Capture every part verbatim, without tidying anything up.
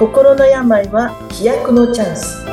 心の病は飛躍のチャンス。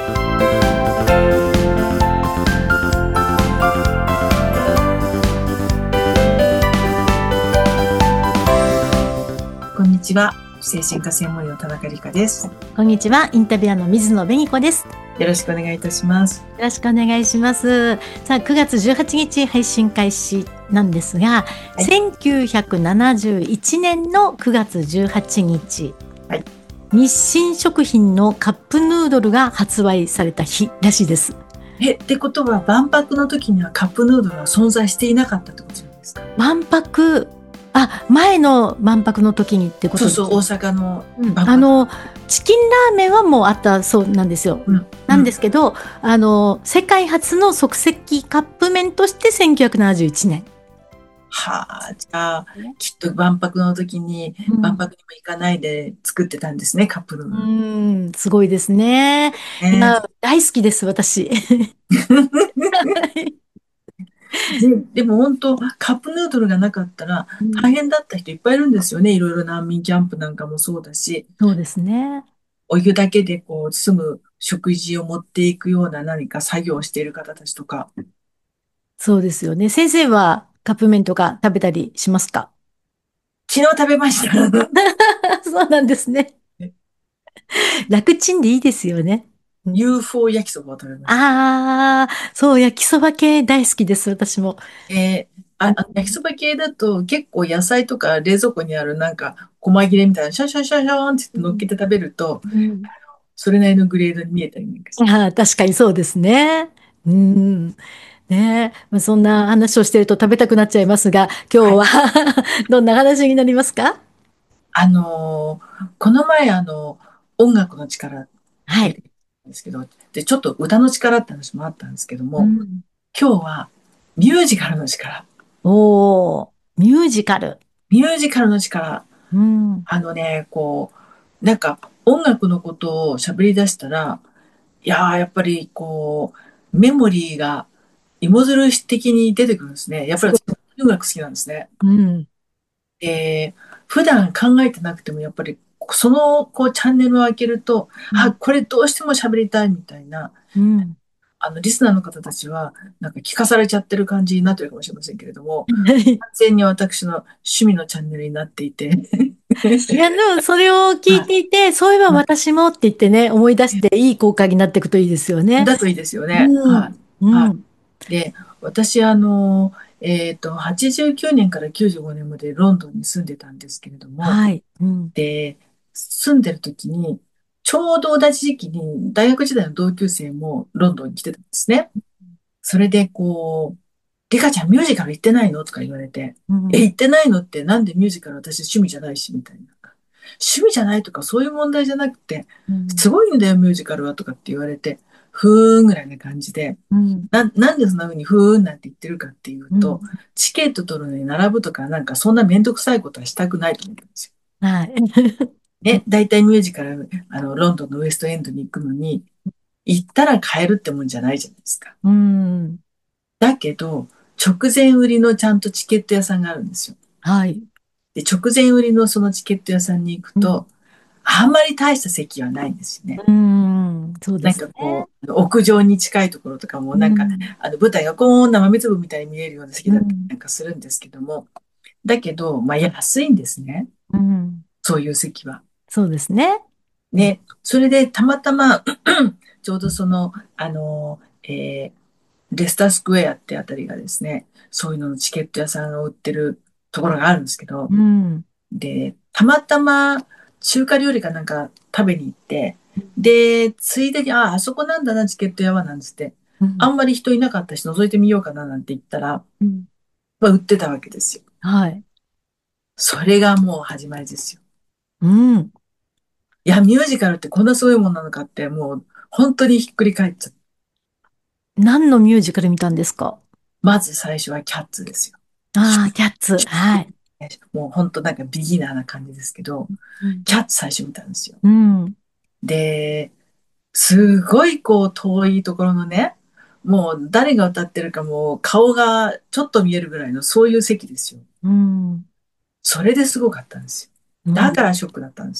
こんにちは、精神科専門医の田中理香です。 こんにちは、インタビュアーの水野紅子です。 よろしくお願いいたします。 よろしくお願いします。さあ、くがつじゅうはちにち配信開始なんですが、はい、せんきゅうひゃくななじゅういちねんのくがつじゅうはちにち、はい、日清食品のカップヌードルが発売された日らしいです。 え、ってことは万博の時にはカップヌードルは存在していなかったってことなんですか？ 万博、あ、前の万博の時にってことですか？ そうそう、大阪の万博、 うん、あのチキンラーメンはもうあったそうなんですよ、うん、なんですけど、あの世界初の即席カップ麺としてせんきゅうひゃくななじゅういちねん。 はあ、じゃあきっと万博の時に、うん、万博にも行かないで作ってたんですね、カップヌードル。 うん、すごいですね。ね、いや大好きです、私。 で, でも本当カップヌードルがなかったら大変だった人いっぱいいるんですよね、うん、いろいろ難民キャンプなんかもそうだし。 そうですね。 お湯だけでこう包む食事を持っていくような何か作業をしている方たちとか。 そうですよね。先生はカップ麺とか食べたりしますか？ 昨日食べました。 そうなんですね。楽ちんでいいですよね。 ユーフォー 焼きそばを食べました。 ああ、そう、焼きそば系大好きです、私も。 えー、あ、焼きそば系だと結構野菜とか冷蔵庫にあるなんか細切れみたいなシャンシャンシャンシャンって乗っけて食べると、うん、それなりのグレードに見えたりなんかして。 ああ、確かにそうですね。うん。ねえ、まあ、そんな話をしてると食べたくなっちゃいますが、今日は、はい、どんな話になりますか？ あのー、この前あの、音楽の力って言うんですけど、はい、で、ちょっと歌の力って話もあったんですけども、うん、今日はミュージカルの力。 おー、ミュージカル。 ミュージカルの力。 うん、 あのね、こう、なんか音楽のことを喋り出したら、いやー、やっぱりこう、メモリーが芋づるし的に出てくるんですね。やっぱり音楽好きなんですね。 うん、 で、普段考えてなくても、やっぱり、その、こう、チャンネルを開けると、うん、あ、これどうしても喋りたいみたいな、うん、あの、リスナーの方たちは、なんか聞かされちゃってる感じになってるかもしれませんけれども、完全に私の趣味のチャンネルになっていて。 いや、でも、それを聞いていて、はい、そういえば私もって言ってね、思い出していい効果になっていくといいですよね。 だといいですよね。うん、はい。うん、はい。で、私、あの、えっと、はちじゅうきゅうねんからきゅうじゅうごねんまでロンドンに住んでたんですけれども、 はい。うん、 で、住んでる時に、ちょうど同じ時期に大学時代の同級生もロンドンに来てたんですね。それで、こう、リカちゃんミュージカル行ってないのとか言われて、うん、え、行ってないのってなんでミュージカル私趣味じゃないし、みたいな。趣味じゃないとかそういう問題じゃなくて、うん、すごいんだよミュージカルはとかって言われて、ふーんぐらいな感じで、うん、な、なんでそんな風にふーんなんて言ってるかっていうと、うん、チケット取るのに並ぶとかなんかそんなめんどくさいことはしたくないと思ったんですよ。はい。ね、大体ミュージカル、あの、ロンドンのウエストエンドに行くのに、行ったら買えるってもんじゃないじゃないですか。うん。だけど、直前売りのちゃんとチケット屋さんがあるんですよ。はい。で、直前売りのそのチケット屋さんに行くと、うん、あんまり大した席はないんですよね。うん、そうですね。なんかこう、屋上に近いところとかも、なんか、うん、あの舞台がこんな豆粒みたいに見えるような席だったりなんかするんですけども、うん、だけど、まあ安いんですね。うん、そういう席は。 そうですね。 ね、それでたまたまちょうどその、あの、えー、レスタースクエアってあたりがですね、そういうののチケット屋さんが売ってるところがあるんですけど、うん、で、たまたま中華料理かなんか食べに行って、で、ついでに、あ、あそこなんだな、チケット屋はなんつって、うん、あんまり人いなかったし、覗いてみようかななんて言ったら、うん、まあ、売ってたわけですよ。はい。それがもう始まりですよ。うん。いや、ミュージカルってこんなすごいもんなのかって、もう、本当にひっくり返っちゃった。 何のミュージカル見たんですか？ まず最初はキャッツですよ。 ああ、キャッツ。はい。 もう本当なんかビギナーな感じですけど、うん、キャッツ最初見たんですよ。 うん、 で、すごいこう遠いところのね、もう誰が歌ってるかもう顔がちょっと見えるぐらいのそういう席ですよ。うん、それですごかったんですよ。だからショックだったんです。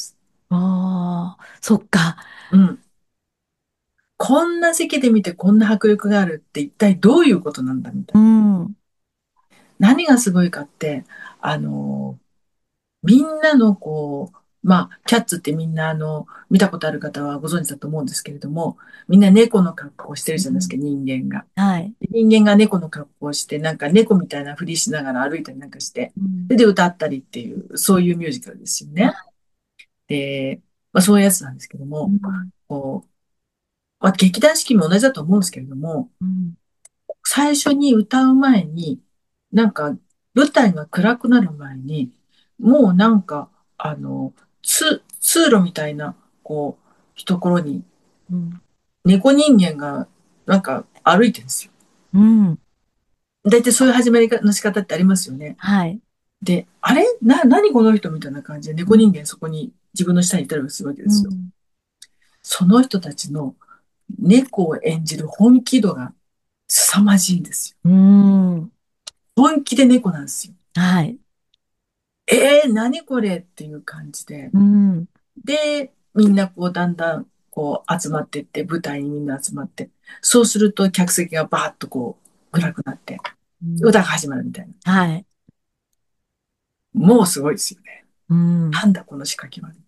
ああ、そっか。 うん。こんな席で見てこんな迫力があるって一体どういうことなんだみたいうな。 ん。 何がすごいかって、あの、みんなのこう、まあ、キャッツってみんなあの、見たことある方はご存知だと思うんですけれども、みんな猫の格好をしてるじゃないですか、 うん。 人間が。 はい。 人間が猫の格好をして、なんか猫みたいなふりしながら歩いたりなんかして、 うん。 それで歌ったりっていう、そういうミュージカルですよね。で、まあそういうやつなんですけども、 うん。 こう、まあ劇団四季も同じだと思うんですけれども、 うん。 最初に歌う前に、なんか舞台が暗くなる前に、もうなんか、あの、通、通路みたいな、こう、ところにうん。 猫人間がなんか歩いてるんですよ。 うん。 大体そういう始まりの仕方ってありますよね。 はい。 で、あれな、何この人みたいな感じで猫うん。 人間そこに自分の下にいたりするわけですよ。 うん。 その人たちの猫を演じる本気度が凄まじいんですよ。 うん。 本気で猫なんですよ。 はい。 えー、何これっていう感じで。 うん。 で、みんなこうだんだんこう集まっていって、舞台にみんな集まって、そうすると客席がバーッとこううん。 暗くなって、 うん。 歌が始まるみたいな。 はい。 もうすごいですよね。 うん。 なんだこの仕掛けは。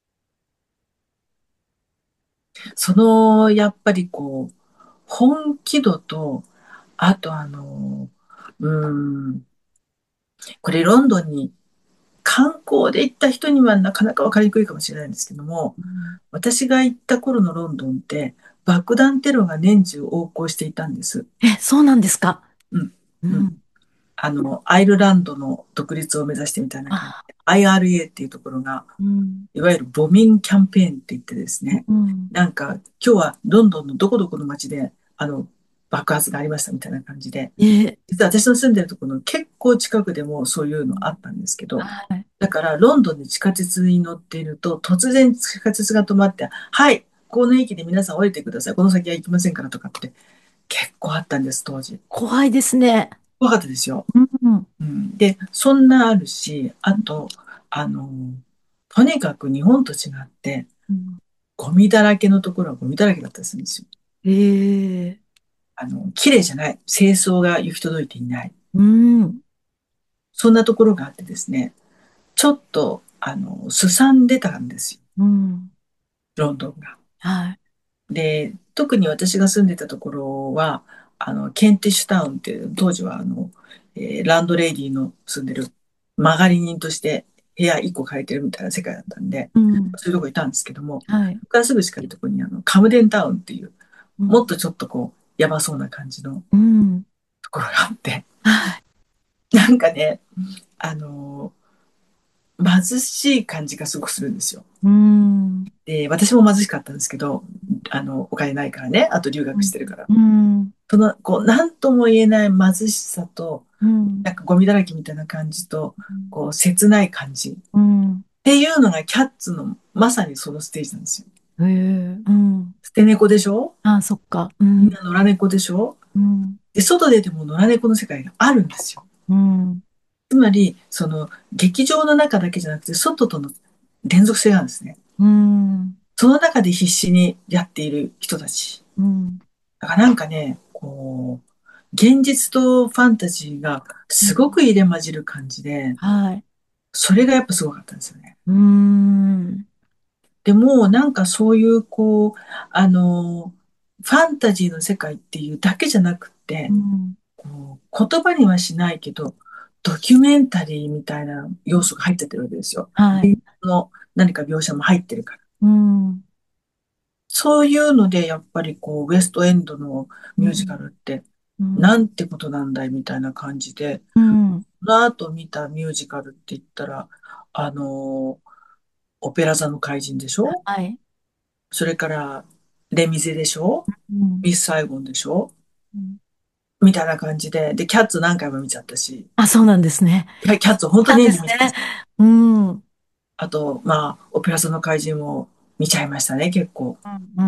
その、やっぱりこう、本気度と、あとあの、うーん、これロンドンに観光で行った人にはなかなかわかりにくいかもしれないんですけども、 うん。 私が行った頃のロンドンって爆弾テロが年中横行していたんです。 え、そうなんですか。 うん。うん。 うん。 あの、アイルランドの独立を目指してみたいな感じあ、 で、アイアールエー っていうところが、 うん。 いわゆるボミンキャンペーンって言ってですね、 うん。 なんか今日はロンドンのどこどこの街で、あの、爆発がありましたみたいな感じで、 え、 実は私の住んでるところの結構近くでもそういううん。 のあったんですけど、 はい。 だからロンドンで地下鉄に乗っていると、突然地下鉄が止まって、はい、この駅で皆さん降りてください。この先は行きませんからとかって結構あったんです、当時。 怖いですね。 怖かったですよ。 うん。 うん、で、そんなあるし、あと、あの、とにかく日本と違って、 うん。 ゴミだらけのところはゴミだらけだったりするんですよ。 ええ。 あの、綺麗じゃない。清掃が行き届いていない。 うん。 そんなところがあってですね、ちょっと、あの、すさんでたんですよ。 うん。 ロンドンが。 はい。 で、特に私が住んでたところは、あの、ケンティッシュタウンっていう、当時はあの、えーランドレディーの住んでる曲がり人として部屋いっこ借りてるみたいな世界だったんで、 うん。 そういうとこいたんですけども、 はい。 そこからすぐ近いところにあの、カムデンタウンっていう、 うん。 もっとちょっとこう、やばそうな感じのうん。 ところがあって、 はい。 なんかね、あの貧しい感じがすごくするんですよ。 うん。 で、私も貧しかったんですけど、あの、お金ないからね、あと留うん。 学してるから。 うん。 その、こう、なんとも言えない貧しさと、 うん。 なんかゴミだらけみたいな感じと、こう、切ない感じっうん。 ていうのがキャッツのまさにそのステージなんですよ。 ええ。うん。 捨て猫でしょ？ あ、そっか。うん。 みんな野良猫でしょ？ うん。 で、外出ても野良猫の世界があるんですよ。 うん。 つまり、その、劇場の中だけじゃなくて、外との連続性があるんですね。 うん。 その中で必死にやっている人たち。 うん。 だからなんかね、こう、現実とファンタジーがすごく入れ混じる感じで、 はい。 それがやっぱすごかったんですよね。 うん。 でも、なんかそういう、こう、あの、ファンタジーの世界っていうだけじゃなくて、 うん。 こう言葉にはしないけど、ドキュメンタリーみたいな要素が入っててるわけですよ。 はい。 現実の何か描写も入ってるから。 うん。 そういうので、やっぱりこう、ウエストエンドのミュージカうん。 ルって、 うん。 なんてことなんだいみたいな感じで、 うん。 その後見たミュージカルって言ったら、あの、オペラ座の怪人でしょ？ はい。 それから、レミゼでしょ？ うん。 ミス・サイゴンでしょ？ うん。 みたいな感じで、で、キャッツ何回も見ちゃったし、 あ、そうなんですね。 はいキャッツ本当なんにですね。 年中見ちゃったし、 うん。うん。 あと、まあ、オペラ座の怪人も見ちゃいましたね、結構。 うん。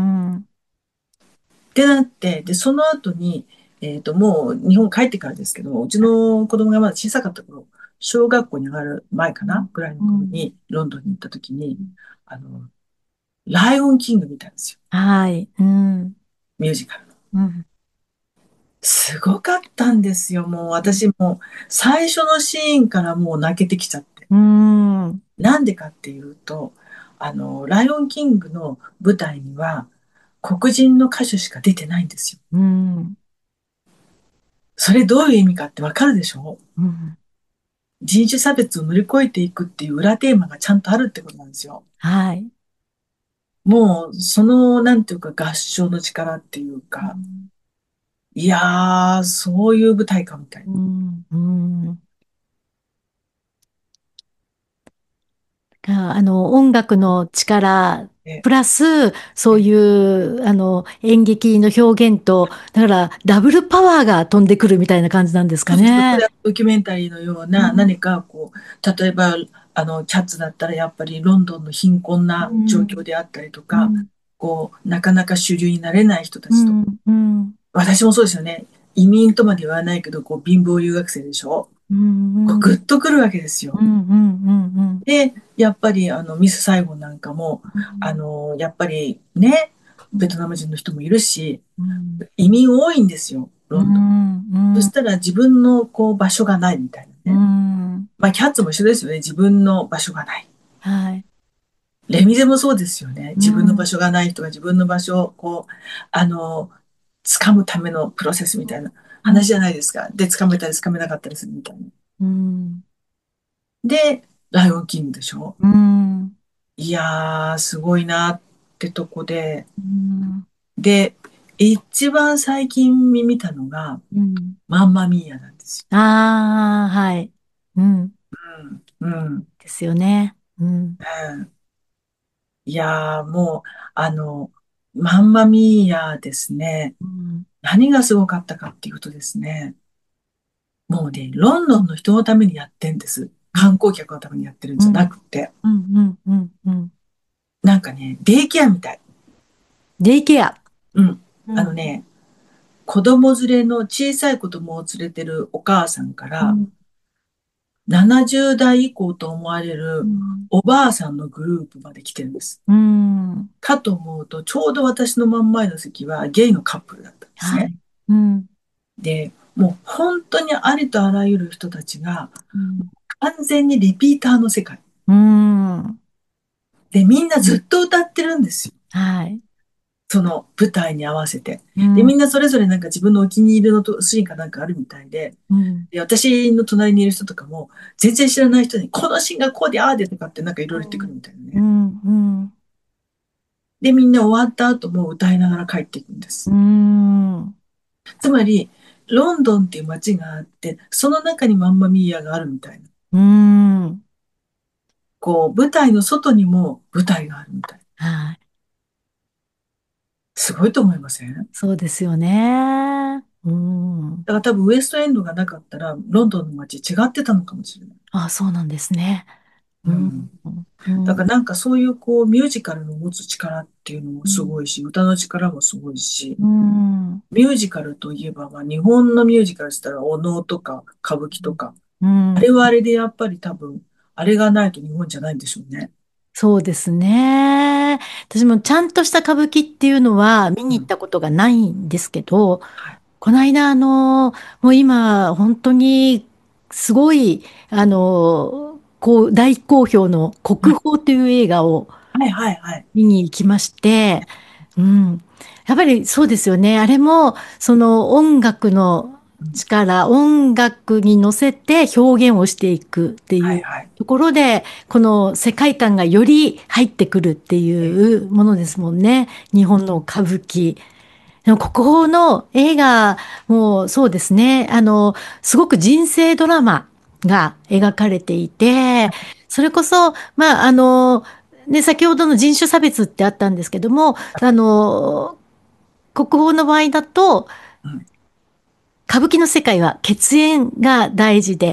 ってなって、で、その後に、えっと、もう日本帰ってからですけども、うちの子供がまだ小さかった頃、 小学校に上がる前かうん。 なぐらいのうん。 頃に、ロンドンに行った時に、あの、ライオンキング見たんですよ。 はい。うん。 ミュージカルの。 うん。 すごかったんですよ。もううん。 私も最初のシーンからもう泣けてきちゃって。 うん。 なんでかっていうと、あの、ライオンキングの舞台には黒人の歌手しか出てないんですよ。 うん。 それどういう意味かってわかるでしょ？ うん。 人種差別を乗り越えていくっていう裏テーマがちゃんとあるってことなんですよ。 はい。 もう、その、なんていうか合唱の力っていうか、 うん。 いやー、そういう舞台かみたいな。 うん。うん。が、あの、音楽の力、 で、 プラス、そうでいう、あの、演劇の表現と、だから、ダブルパワーが飛んでくるみたいな感じなんですかそうです。それね。 はドキュメンタリーのよううん。 な何かこう、例えば、あの、キャッツだったらやっぱりロンドンの貧困うな状況ん。 であったりとか、 うん。 こう、なかなか主流になれない人たちと、 うん。うん。 私もそうですよね。移民とまで言わないけど、こう、貧乏留学生でしょ。 うん。 こう、 うん。 ぐっとくるわけですよ。 うん。うん。うん。 で、やっぱり、あの、ミス・サイゴンなんかも、あの、やっぱりね、ベトナム人の人もいるし、 うん。 移民多いんですよ、 うロンドン。そん。 したら自分のこう場所がないみたいうなね。 ん。 まあ、キャッツも一緒ですよね。自分の場所がない。 はい。 レミゼもそうですよね。自分の場うん。 所がない人が自分の場所をこう、あの、掴むためのプロセスみたいなうん。 話じゃないですか。で、掴めたり掴めなかったりするみたいな。 うん。 で、ライオンキングでしょ？ うん。 いやー、すごいなってとこで、 うん。 で、一番最近見たのが、 うん。 マンマミーヤなんですああ、はい。うん。 よ。うん、うん、 ですよね。うん。 うん。いやー、もう、あの、マンマミーヤですね。 うん。 何がすごかったかっていうとですね、もうね、ロンドンの人のためにやってんです。 うん。 観光客のためにやってるんじゃなうん。 くて、 うん。うん。うん。 なんかね、デイケアみたい。 デイケア。 うん。 うん。 あのね、子供連れの小さい子供を連れてるお母さんから、 うん。 ななじゅう代以降と思われるうん。 おばあさんのグループまで来てるんです。 うん。 かと思うと、ちょうど私の真ん前の席はゲイのカップルだったんですね。 はい。うん。 で、もう本当にありとあらゆる人たちがうん。 完全にリピーターの世界。 うん。 で、みんなずっと歌ってるんですよ。 はい。 その舞台に合わせて。で、 うん。 みんなそれぞれなんか自分のお気に入りのとシーンかなんかあるみたいで、 うん。 で、私の隣にいる人とかも、全然知らない人に、このシーンがこうでああでとかってなんかいろいろ言ってくるみたいなね。 うん。うん。 で、みんな終わった後も歌いながら帰っていくんでうす。 ん。 つまり、ロンドンっていう街があって、その中にマンマミーヤがあるみたいな。 うん。 こう、舞台の外にも舞台があるみたいな。 はい。 すごいと思いません？ そうですよね。うん。 だから多分ウエストエンドがなかったら、ロンドンの街違ってたのかもしれない。 あ、そうなんですね。うん。 うん。 うん。 だからなんかそういうこうミュージカルの持つ力っていうのもうん。 すごいし、歌の力もすごいし、 うん。 ミュージカルといえば、まあ日本のミュージカルしたらお能とか歌舞伎とか、 うん。 あれはあれでやっぱり多分、あれがないと日本じゃないんでしょうね。 そうですね。私もちゃんとした歌舞伎っていうのは見に行っうん。 たことがないんですけど、 はい。 この間、あの、もう今、本当にすごい、あの、こう、大好評の国うん。 宝という映画をはいはいはい。 見に行きまして、うん。やっぱりそうですよね。あれも、その音楽のうん。 力、音楽に乗せて表現をしていくっていうはいはい。 ところで、この世界観がより入ってくるってえ、 いうものですもんね。日本の歌舞伎。でも国宝の映画もそうですね。あの、すごく人生ドラマが描かれていて、それこそ、まあ、あの、ね、先ほどの人種差別ってあったんですけども、あの、国宝の場合だと、 うん。 歌舞伎の世界は血縁が大事で、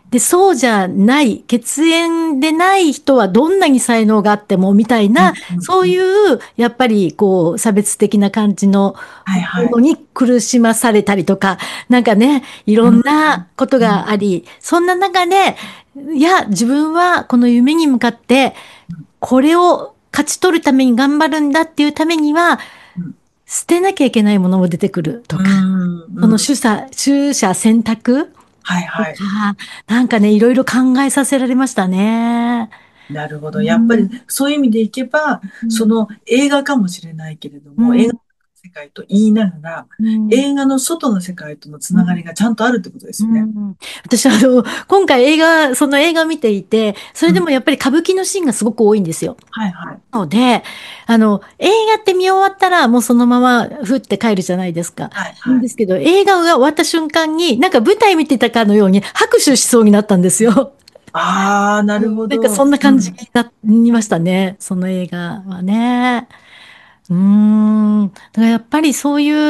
で、そうじゃない、血縁でない人はどんなに才能があっても、みたいな、 うんうんそういうん。 う、やっぱり、こう、差別的な感じのはいはい。 ものに苦しまされたりとか、なんかね、いろんうんなことうんがあり、そんな中で、いや、自分はこの夢に向かって、これを勝ち取るために頑張るんだっていうためには、 うん捨てなきゃいけないものも出てくるとうか、 んうん。 その取捨、取捨選択とか、 はいはい。 なんかね、いろいろ考えさせられましたね。 なるほど。やっぱりうん、 そういう意味でいけば、 うん、 その映画かもしれないけれども、映画のうん、 世界と言いながら、 うん、 映画の外の世界とのつうん。 ながりがちゃんとあるってことですよね。 うん、私、あの、今回映画、その映画を見ていて、それうん。 でもやっぱり歌舞伎のシーンがすごく多いんですよ。 はいはい。 ので、あの、映画って見終わったらもうそのままふって帰るじゃないですか。 はいはい。 なんですけど、映画が終わった瞬間に、なんか舞台見てたかのように拍手しそうになったんですよ。 ああ、なるうん、なんかそほど。 んな感じにうん。 なりましたね、その映画はね。うーん。だからやっぱりそういう、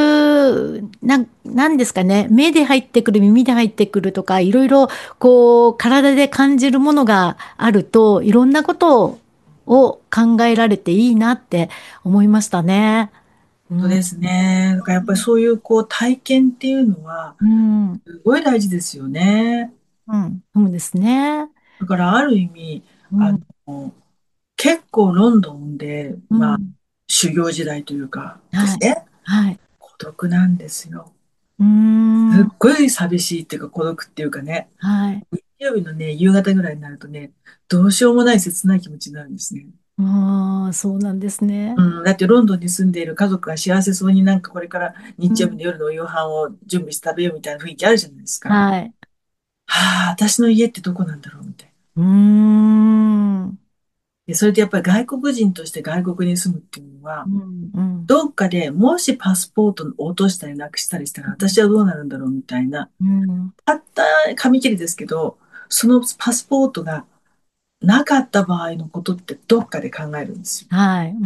なん、なんですかね、目で入ってくる、耳で入ってくるとか、いろいろ、こう、体で感じるものがあると、いろんなことを考えられていいなって思いましたね。うん。 そうですね。だからやっぱりそういうこう体験っていうのは、 うん。 すごい大事ですよね。 うん。そうですね。 だからある意味、あうん。 の、結構ロンドンで、まあ、 うん。 修行時代というかではい。 すね、 はい。 孤独なんですよ。 うーすっん。 ごい寂しいっていうか孤独っていうかね、 はい。 日曜日のね、夕方ぐらいになるとね、どうしようもない切ない気持ちになるんですね。 ああ、そうなんですね。 うん、だってロンドンに住んでいる家族が幸せそうになんかこれから日曜日うん。 の夜のお夕飯を準備して食べようみたいな雰囲気あるじゃないですか。 はい。 はあ、私の家ってどこなんだろうみたいな。 うーん。 で、それでやっぱり外国人として外国に住むっていうのは、 うん。うん。 どっかでもしパスポートを落としたりなくしたりしたら私はどうなるんだろうみたいな、 うん。 たった紙切れですけど、そのパスポートがなかった場合のことってどっかで考えるんですよ。 はい。うん。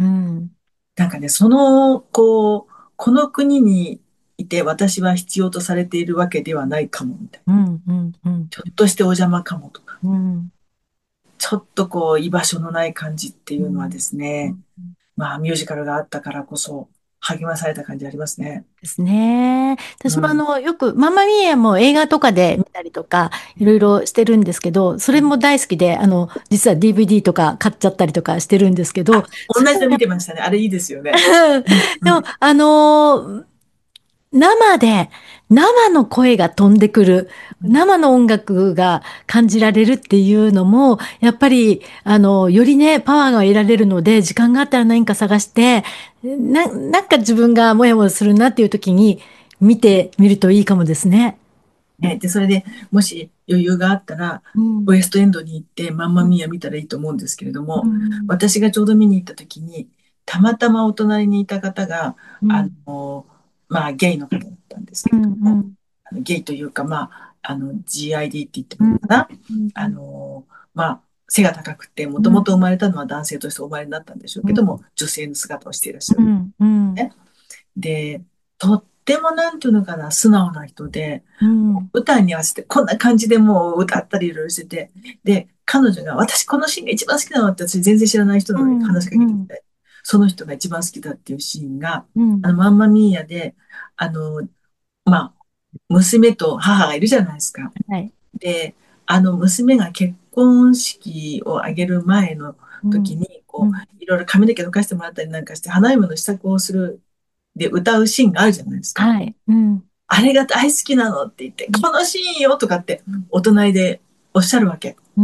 なんかね、その、こう、この国にいて私は必要とされているわけではないかもみたいな。 うん。うん。うん。 ちょっとしてお邪魔かもとか、 うん。 ちょっとこう居場所のない感じっていうのはでうん。 すね、 うん。 まあミュージカルがあったからこそ励まされた感じありますね。 ですね。私もあうん。 の、よく、マンマミーヤも映画とかで見たりとか、いろいろしてるんですけど、それも大好きで、あの、実は ディーブイディー とか買っちゃったりとかしてるんですけど、 あ、同じの見それもやってましたね。あれいいですよね。 ぱうんうでも、 ん。 あの生で、生の声が飛んでくる、生の音楽が感じられるっていうのも、やっぱり、あの、よりね、パワーが得られるので、時間があったら何か探して、な、なんか自分がモヤモヤするなっていう時に見てみるといいかもですね。 ね、で、それでもし余裕があったら、 うん。 ウエストエンドに行ってマンマうん。 ミーア見たらいいと思うんですけれどうも、 ん。 私がちょうど見に行った時に、たまたまお隣にいた方が、あうん。 の、まあ、ゲイの方だったんですけうん。 れども、 うん。 あのゲイというか、まあ、あの、ジーアイディー って言ってうん。 もいいのかな。 うん。 あの、まあ、背が高くて、もともうん。 と生まれたのは男性としてお生まれになったんでしょううん。 けども、女性の姿をしていらっしゃる。 うん。うん。 ね。で、とってもなんていうのかな、素直な人で、 うん。 歌に合わせてこんな感じでもう歌ったりいろいろしてて、で、彼女が私このシーンが一番好きなのって私全然知らない人なのにうん。 話しかうん。 けてきて、その人が一番好きだっていうシーンが、 うん。 あの、マンマミーヤで、あの、まあ、娘と母がいるじゃないですか。 はい。 で、あの娘が結婚式を挙げる前のうん。 時に、こうん。 う、いろいろ髪の毛伸かしてもらったりなんかして、花嫁の支度をする、で、歌うシーンがあるじゃないですか。 はい。うん。 あれが大好きなのって言って、このシーンよとかって、お隣でおっしゃるわけ。 うん。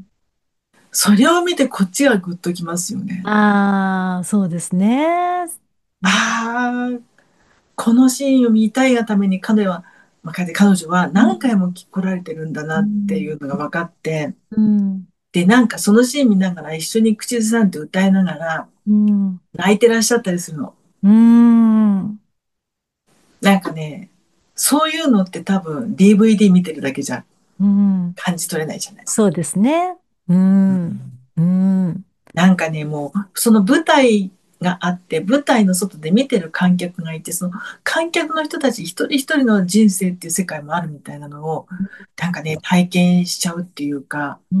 それを見てこっちがグッときますよね。 ああ、そうですね。ね。 ああ、このシーンを見たいがために彼は、まあ、彼彼女はうん。 何回も来られてるんだうなっていん。 うのが分かって、 うん。 で、なんかそのシーン見ながら一緒に口ずさんで歌いながらうん。 泣いてらっしゃったりするの。 うん。 なんかね、そういうのって多分 ディーブイディー 見てるだけじゃうん。 感じ取れないじゃないですか。 そうですね。ううん。 ん。うん。 なんかね、もう、その舞台があって、舞台の外で見てる観客がいて、その観客の人たち一人一人の人生っていう世界もあるみたいなのを、なんかね、体験しちゃうっていうか、 うん。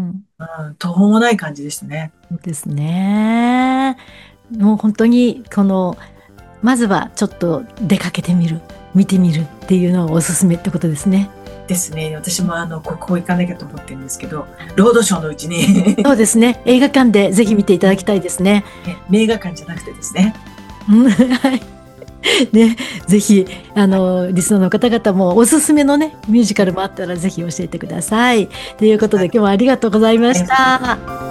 うん、途方もない感じでしたね。 そうですね。もう本当に、この、まずはちょっと出かけてみる、見てみるっていうのがおすすめってことですね。 ですね。私もあの、国宝行かなきゃと思ってるんですけど、ロードショーのうちにそうですね。映画館でぜひ見ていただきたいですね。 ね、名画館じゃなくてですね。 うん、はい。ね、ぜひ、あの、リスナーの方々もおすすめのね、ミュージカルもあったらぜひ教えてください。ということで、今日はありがとうございました。